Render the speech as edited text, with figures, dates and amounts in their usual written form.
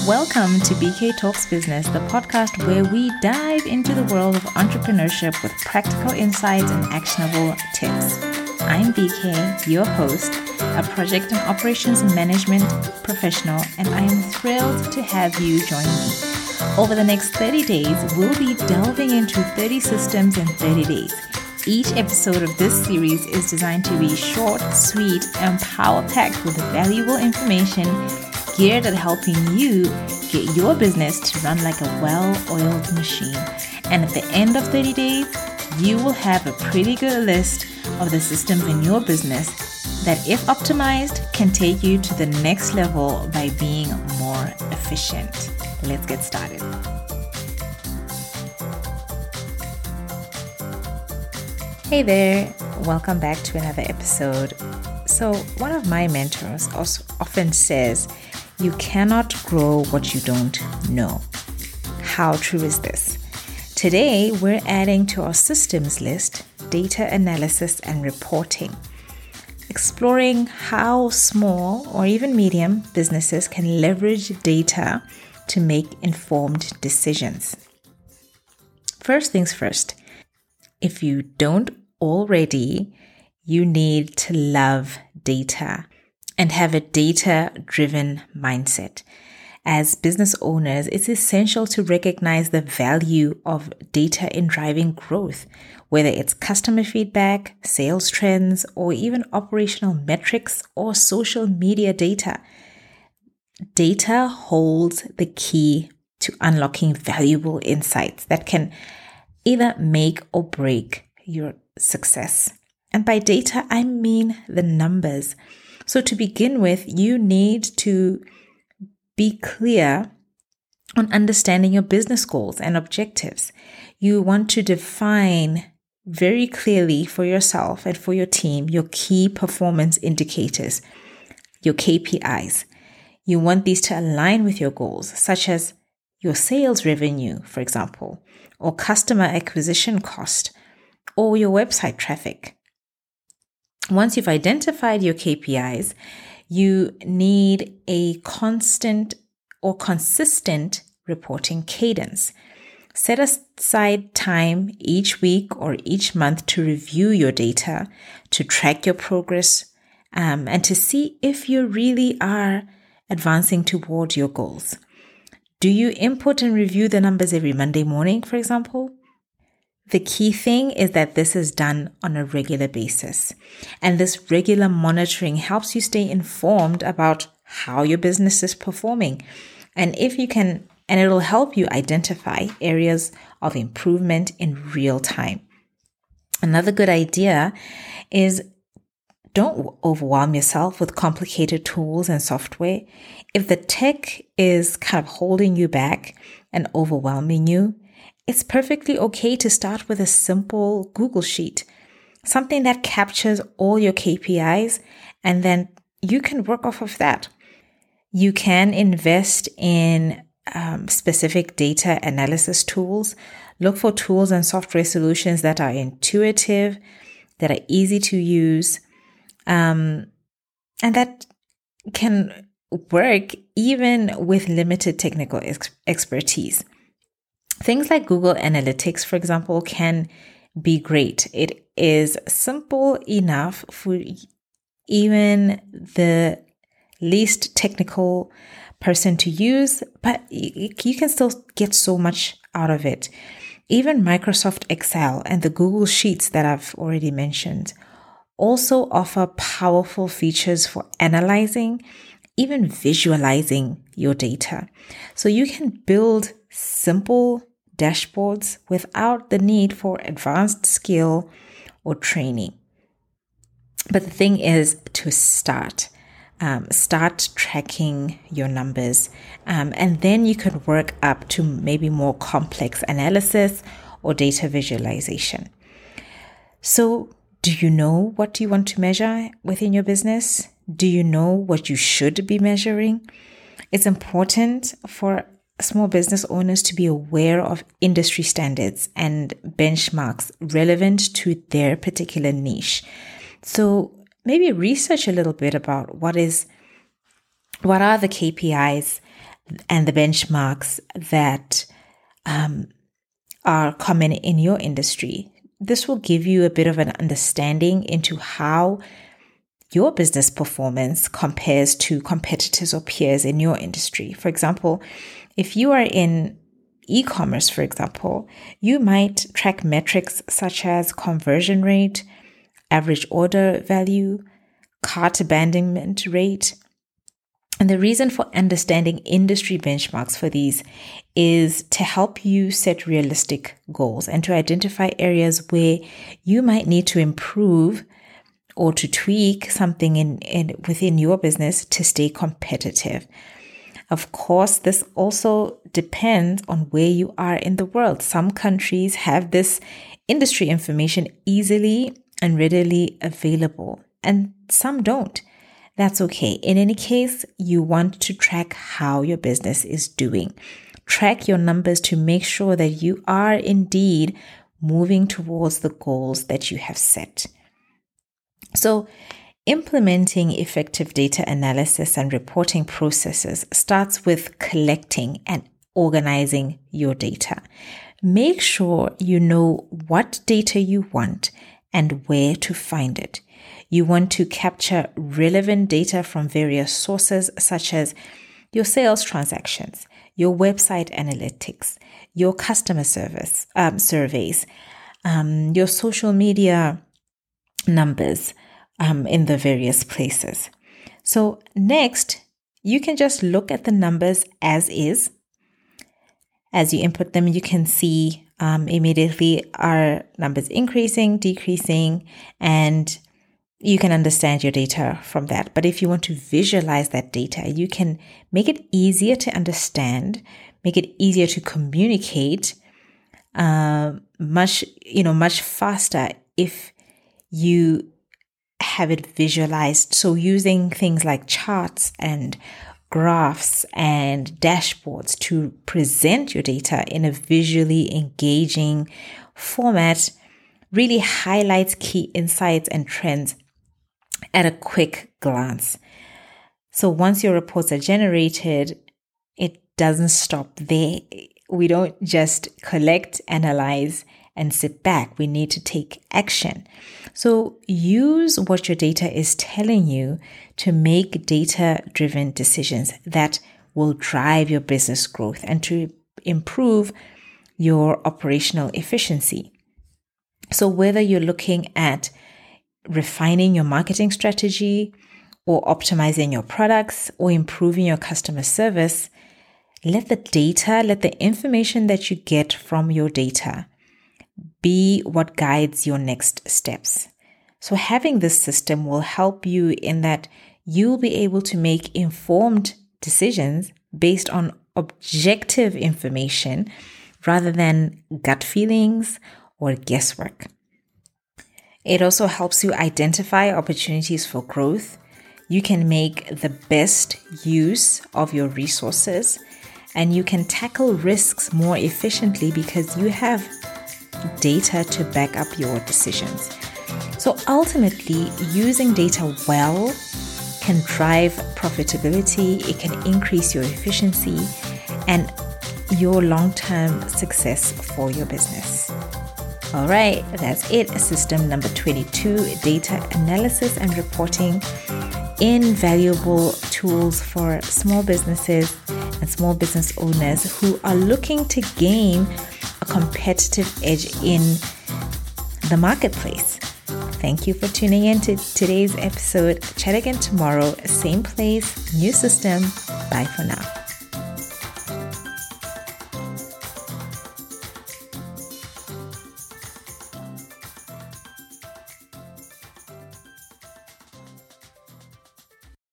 Welcome to BK Talks Business, the podcast where we dive into the world of entrepreneurship with practical insights and actionable tips. I'm BK, your host, a project and operations management professional, and I am thrilled to have you join me. Over the next 30 days, we'll be delving into 30 systems in 30 days. Each episode of this series is designed to be short, sweet, and power-packed with valuable information geared at helping you get your business to run like a well-oiled machine. And at the end of 30 days, you will have a pretty good list of the systems in your business that, if optimized, can take you to the next level by being more efficient. Let's get started. Hey there, welcome back to another episode. So one of my mentors often says, you cannot grow what you don't know. How true is this? Today, we're adding to our systems list data analysis and reporting, exploring how small or even medium businesses can leverage data to make informed decisions. First things first, if you don't already, you need to love data and have a data-driven mindset. As business owners, it's essential to recognize the value of data in driving growth, whether it's customer feedback, sales trends, or even operational metrics or social media data. Data holds the key to unlocking valuable insights that can either make or break your success. And by data, I mean the numbers. So to begin with, you need to be clear on understanding your business goals and objectives. You want to define very clearly for yourself and for your team your key performance indicators, your KPIs. You want these to align with your goals, such as your sales revenue, for example, or customer acquisition cost, or your website traffic. Once you've identified your KPIs, you need a constant or consistent reporting cadence. Set aside time each week or each month to review your data, to track your progress, and to see if you really are advancing toward your goals. Do you input and review the numbers every Monday morning, for example? The key thing is that this is done on a regular basis. And this regular monitoring helps you stay informed about how your business is performing. And it'll help you identify areas of improvement in real time. Another good idea is don't overwhelm yourself with complicated tools and software. If the tech is kind of holding you back and overwhelming you, it's perfectly okay to start with a simple Google Sheet, something that captures all your KPIs, and then you can work off of that. You can invest in specific data analysis tools. Look for tools and software solutions that are intuitive, that are easy to use, and that can work even with limited technical expertise. Things like Google Analytics, for example, can be great. It is simple enough for even the least technical person to use, but you can still get so much out of it. Even Microsoft Excel and the Google Sheets that I've already mentioned also offer powerful features for analyzing, even visualizing your data. So you can build simple dashboards without the need for advanced skill or training. But the thing is to start tracking your numbers, and then you can work up to maybe more complex analysis or data visualization. So do you know what you want to measure within your business? Do you know what you should be measuring? It's important for small business owners to be aware of industry standards and benchmarks relevant to their particular niche. So maybe research a little bit about what are the KPIs and the benchmarks that are common in your industry. This will give you a bit of an understanding into how your business performance compares to competitors or peers in your industry. For example, if you are in e-commerce, for example, you might track metrics such as conversion rate, average order value, cart abandonment rate. And the reason for understanding industry benchmarks for these is to help you set realistic goals and to identify areas where you might need to improve or to tweak something within your business to stay competitive. Of course, this also depends on where you are in the world. Some countries have this industry information easily and readily available, and some don't. That's okay. In any case, you want to track how your business is doing. Track your numbers to make sure that you are indeed moving towards the goals that you have set. So, implementing effective data analysis and reporting processes starts with collecting and organizing your data. Make sure you know what data you want and where to find it. You want to capture relevant data from various sources such as your sales transactions, your website analytics, your customer service surveys, your social media numbers in the various places. So next, you can just look at the numbers as is. As you input them, you can see immediately are numbers increasing, decreasing, and you can understand your data from that. But if you want to visualize that data, you can make it easier to understand, make it easier to communicate much faster if you have it visualized. So using things like charts and graphs and dashboards to present your data in a visually engaging format really highlights key insights and trends at a quick glance. So once your reports are generated, it doesn't stop there. We don't just collect, analyze, and sit back. We need to take action. So use what your data is telling you to make data-driven decisions that will drive your business growth and to improve your operational efficiency. So whether you're looking at refining your marketing strategy or optimizing your products or improving your customer service, let the information that you get from your data be what guides your next steps. So having this system will help you in that you'll be able to make informed decisions based on objective information rather than gut feelings or guesswork. It also helps you identify opportunities for growth. You can make the best use of your resources and you can tackle risks more efficiently because you have data to back up your decisions. So ultimately, using data well can drive profitability, it can increase your efficiency and your long-term success for your business. All right, that's it. System number 22, data analysis and reporting, invaluable tools for small businesses and small business owners who are looking to gain a competitive edge in the marketplace. Thank you for tuning in to today's episode. Chat again tomorrow, same place, new system. Bye for now.